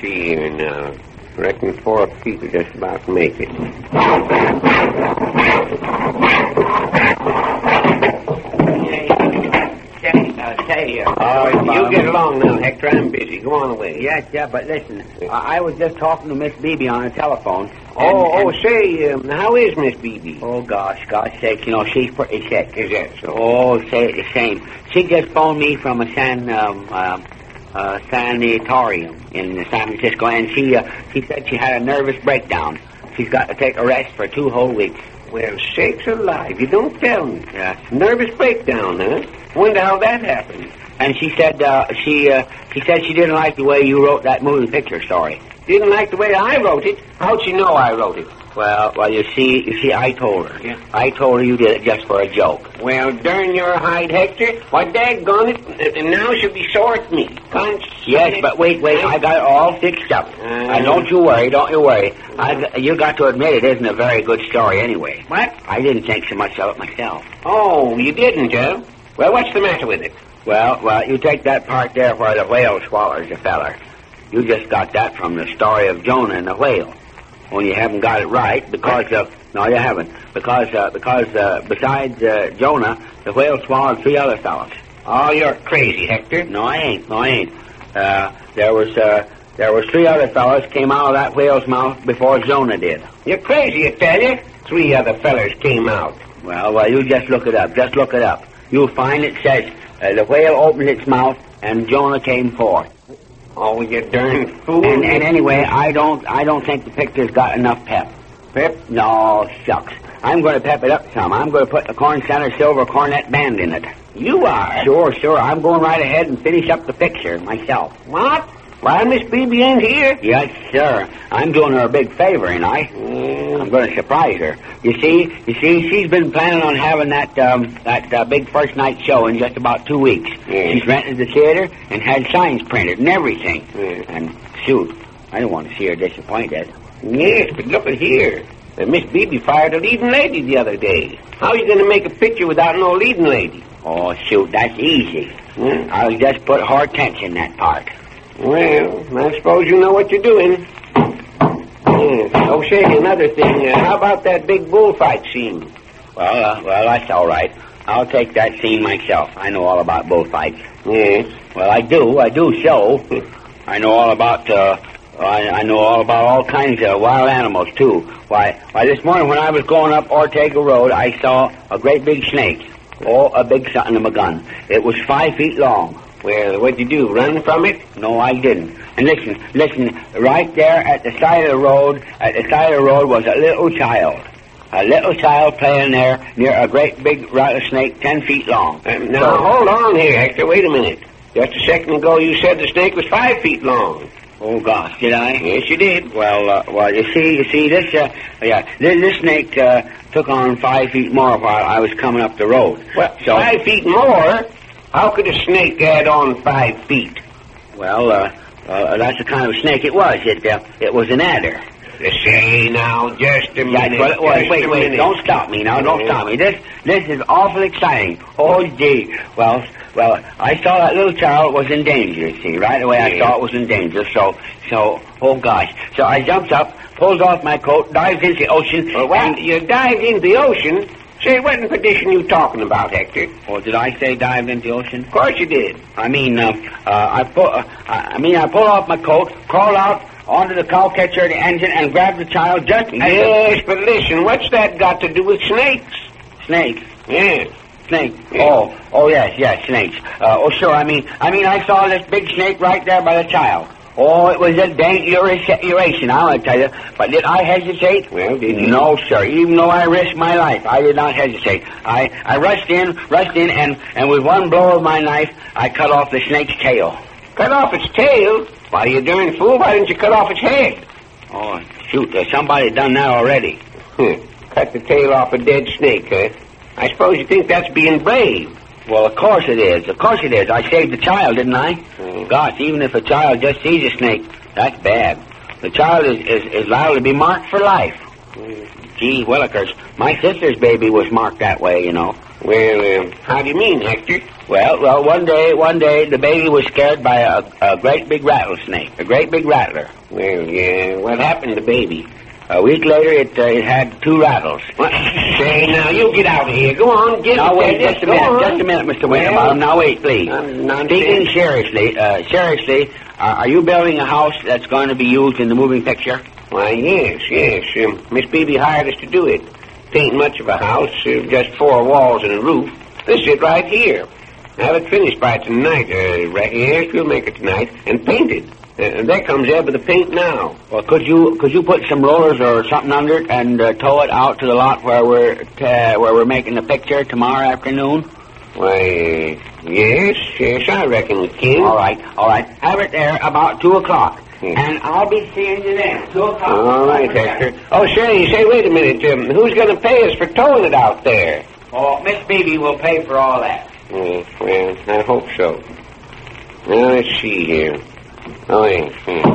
see here now. Reckon 4 feet will just about make it. You get along now, Hector. I'm busy. Go on away. Yes, but listen, I was just talking to Miss Beebe on the telephone. Say, how is Miss Beebe? Oh, God's sake, she's pretty sick. Is that so? Oh, say it the same. She just phoned me from a sanatorium in San Francisco, and she said she had a nervous breakdown. She's got to take a rest for 2 whole weeks. Well, sakes alive, you don't tell me. Yes. Nervous breakdown, huh? Wonder how that happened. And she said she said she didn't like the way you wrote that moving picture story. Didn't like the way I wrote it? How'd she know I wrote it? Well, you see, I told her. Yeah. I told her you did it just for a joke. Well, darn your hide, Hector. Why, daggone it, and now she'll be sore at me. Yes, but wait, I got it all fixed up. Don't you worry. You got to admit it isn't a very good story anyway. What? I didn't think so much of it myself. Oh, you didn't, huh? Well, what's the matter with it? Well, you take that part there where the whale swallows the feller. You just got that from the story of Jonah and the whale. Only you haven't got it right because no, you haven't. Because besides Jonah, the whale swallowed 3 other fellows. Oh, you're crazy, Hector. No, I ain't. There was 3 other fellows came out of that whale's mouth before Jonah did. You're crazy, I tell you. 3 other fellers came out. Well, you just look it up. Just look it up. You'll find it says the whale opened its mouth and Jonah came forth. Oh, you darn fool. And anyway, I don't think the picture's got enough pep. Pep? No, shucks. I'm going to pep it up some. I'm going to put the Corn Center Silver Cornet Band in it. You are? Sure. I'm going right ahead and finish up the picture myself. What? Why, Miss Beebe ain't here? Yes, sir. I'm doing her a big favor, ain't I? I'm going to surprise her. You see, she's been planning on having that big first night show in just about 2 weeks. Yeah. She's rented the theater and had signs printed and everything. Yeah. And shoot, I don't want to see her disappointed. Yes, but look at here. Miss Beebe fired a leading lady the other day. How are you going to make a picture without no leading lady? Oh, shoot, that's easy. I'll just put Hortense in that part. Well, I suppose you know what you're doing. Yes. Oh, say, another thing. How about that big bullfight scene? Well, that's all right. I'll take that scene myself. I know all about bullfights. Yes. Well, I do show. I know all about all kinds of wild animals, too. Why, this morning when I was going up Ortega Road, I saw a great big snake. Oh, a big something of a gun. It was 5 feet long. Well, what'd you do, run from it? No, I didn't. And listen, right there at the side of the road, was a little child. A little child playing there near a great big rattlesnake 10 feet long. Now, hold on here, Hector. Wait a minute. Just a second ago you said the snake was 5 feet long. Oh, gosh, did I? Yes, you did. Well, you see, this snake took on 5 feet more while I was coming up the road. Well, so, 5 feet more? How could a snake add on 5 feet? Well, that's the kind of snake it was. It was an adder. Say now, just a minute. That's what it was. Wait, don't stop me now. Don't stop me. This is awful exciting. Oh, gee. Well, I saw that little child was in danger, you see. Right away I saw it was in danger, so, oh gosh. So I jumped up, pulled off my coat, dived into the ocean. And you dived into the ocean? Say, what in perdition you talking about, Hector? Oh, did I say dived into the ocean? Of course you did. I pulled off my coat, crawled out onto the cowcatcher of the engine, and grabbed the child just... Yes, but listen, what's that got to do with snakes? Snakes? Yes. Snake. Yeah. Oh, yes, snakes. Sure. I saw this big snake right there by the child. Oh, it was a dangerous situation, I want to tell you. But did I hesitate? Well, did you? No, sir. Even though I risked my life, I did not hesitate. I rushed in, and with one blow of my knife, I cut off the snake's tail. Cut off its tail? Why, you darn fool, why didn't you cut off its head? Oh, shoot, somebody done that already. Cut the tail off a dead snake, huh? I suppose you think that's being brave. Well, of course it is. I saved the child, didn't I? Gosh, even if a child just sees a snake, that's bad. The child is liable to be marked for life. Gee willikers, my sister's baby was marked that way, you know. Well, how do you mean, Hector? Well, one day, the baby was scared by a great big rattlesnake, a great big rattler. Well, yeah, what happened to baby? A week later, it had 2 rattles. What? Say, now, you get out of here. Go on, get Now, it. wait, just a minute, Mr. Winterbottom. Now, wait, please. Speaking seriously, are you building a house that's going to be used in the moving picture? Why, yes. Miss Beebe hired us to do it. It ain't much of a house, just 4 walls and a roof. This is it right here. Have it finished by tonight, right here. We'll make it tonight, and painted. And there comes Eb with the paint now. Well, could you put some rollers or something under it and tow it out to the lot where we're making the picture tomorrow afternoon? Why, yes, I reckon we can. All right. Have it there about 2 o'clock. And I'll be seeing you then, 2 o'clock. All right, Hector. Oh, say, wait a minute. Who's going to pay us for towing it out there? Oh, Miss Beebe will pay for all that. Well, I hope so. Now, let's see here. Oh, yes.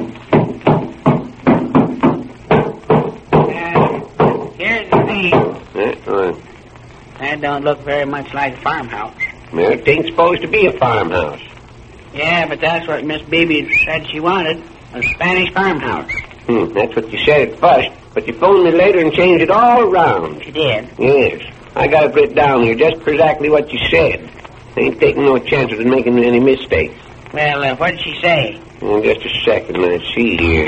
Here's the thing. That don't look very much like a farmhouse. Well, it ain't supposed to be a farmhouse. Yeah, but that's what Miss Beebe said she wanted, a Spanish farmhouse. That's what you said at first, but you phoned me later and changed it all around. She did? Yes. I got it written down here just for exactly what you said. Ain't taking no chances of making any mistakes. Well, what did she say? Just a second, let's see here.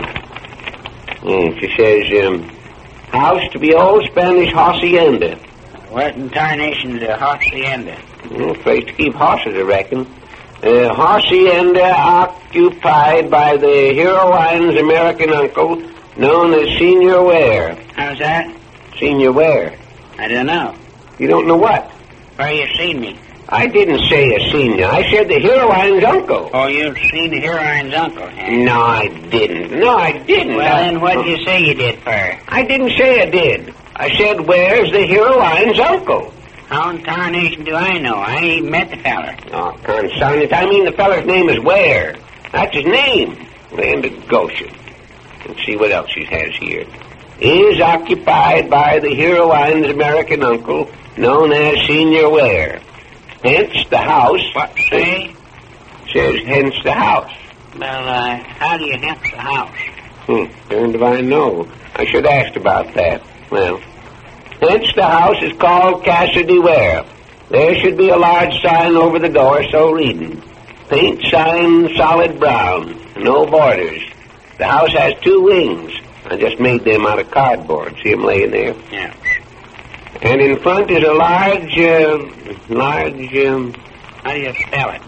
She says, house to be old Spanish hacienda. What in tarnation's a hacienda? Place to keep horses, I reckon. Hacienda occupied by the heroine's American uncle, known as Senior Ware. How's that? Senior Ware? I don't know. You don't know what? Where you seen me? I didn't say a senior. I said the heroine's uncle. Oh, you've seen the heroine's uncle, huh? No, I didn't. Well, then what did you say you did for her? I didn't say I did. I said, where's the heroine's uncle? How in tarnation do I know? I ain't met the feller. Oh, consign it. I mean, the feller's name is Ware. That's his name. Land of Goshen. Let's see what else he has here. Is occupied by the heroine's American uncle, known as Senior Ware. Hence the house. What, say? Says hence the house. Well, how do you hence the house? Darned if I know. I should have asked about that. Well, hence the house is called Cassidy Ware. There should be a large sign over the door, so reading. Paint sign solid brown, no borders. The house has 2 wings. I just made them out of cardboard. See them laying there? Yeah. And in front is a large, how do you spell it?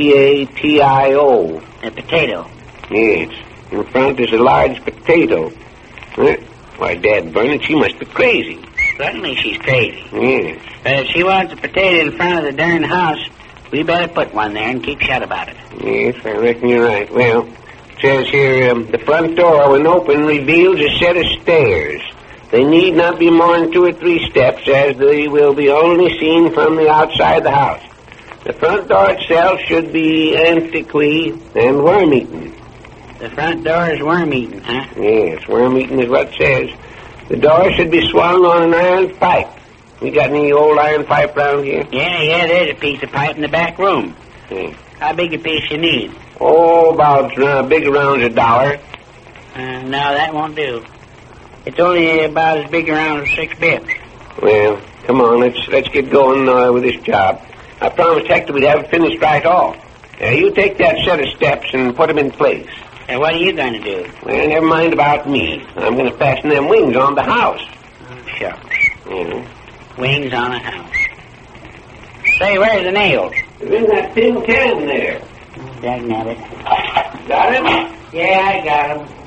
P-A-T-I-O. A potato. Yes. In front is a large potato. Why, Dad Burnett, she must be crazy. Certainly she's crazy. Yes. But if she wants a potato in front of the darn house, we better put one there and keep shut about it. Yes, I reckon you're right. Well, it says here, the front door, when open, reveals a set of stairs. They need not be more than 2 or 3 steps, as they will be only seen from the outside the house. The front door itself should be antiquated and worm-eaten. The front door is worm-eaten, huh? Yes, worm-eaten is what it says. The door should be swung on an iron pipe. You got any old iron pipe around here? Yeah, there's a piece of pipe in the back room. How big a piece you need? Oh, about big around $1. No, that won't do. It's only about as big around as 6 bits. Well, come on, let's get going with this job. I promised Hector we'd have it finished right off. You take that set of steps and put them in place. And what are you going to do? Well, never mind about me. I'm going to fasten them wings on the house. Oh, shucks. Wings on a house. Say, where's the nails? They're in that tin can there. Dagnabbit. Got him? Yeah, I got him.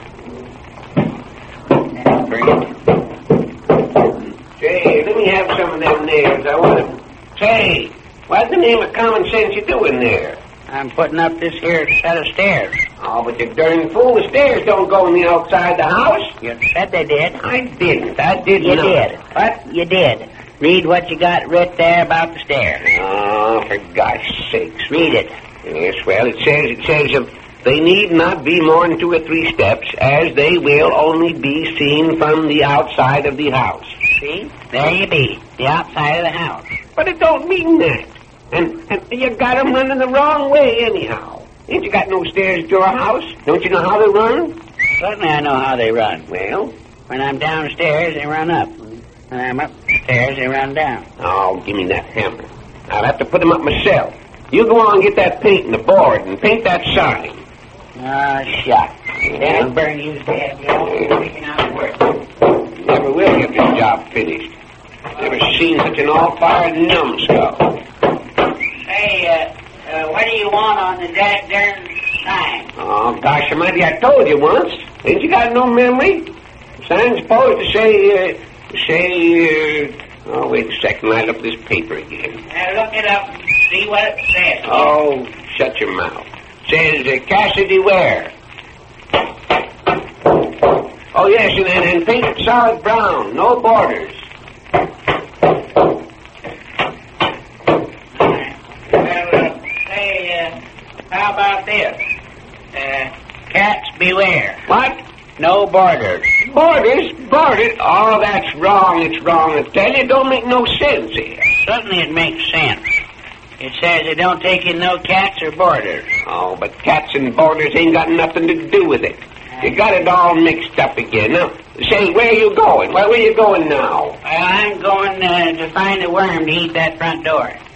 Say, let me have some of them nails. I want them. Say, what's the name of common sense you doing there? I'm putting up this here set of stairs. Oh, but you darn fool, the stairs don't go on the outside the house. You said they did. I didn't. I did You not. did. What? You did. Read what you got writ there about the stairs. Oh, for gosh sakes. Read it. Yes, well, it says, they need not be more than 2 or 3 steps, as they will only be seen from the outside of the house. See? There you be. The outside of the house. But it don't mean that. And you got 'em running the wrong way anyhow. Ain't you got no stairs to your house? Don't you know how they run? Certainly I know how they run. Well? When I'm downstairs, they run up. When I'm upstairs, they run down. Oh, give me that hammer. I'll have to put them up myself. You go on and get that paint and the board and paint that sign. Ah, shot. That'll burn you dead. Making out work. Never will get this job finished. Never seen such an all-fired numbskull. Hey, what do you want on the darn sign? Oh, gosh almighty, I told you once. Ain't you got no memory? The sign's supposed to say, oh, wait a second, I'll look this paper again. Look it up and see what it says. Oh, shut your mouth. It says Cassidy Ware. Oh, yes, and paint it solid brown, no borders. How about this? Cats beware. What? No borders. Borders? Borders? Oh, that's wrong. It's wrong. I tell you, it don't make no sense here. Certainly it makes sense. It says it don't take in no cats or borders. Oh, but cats and borders ain't got nothing to do with it. You got it all mixed up again. Now, say, where are you going? Where are you going now? I'm going to find a worm to eat that front door.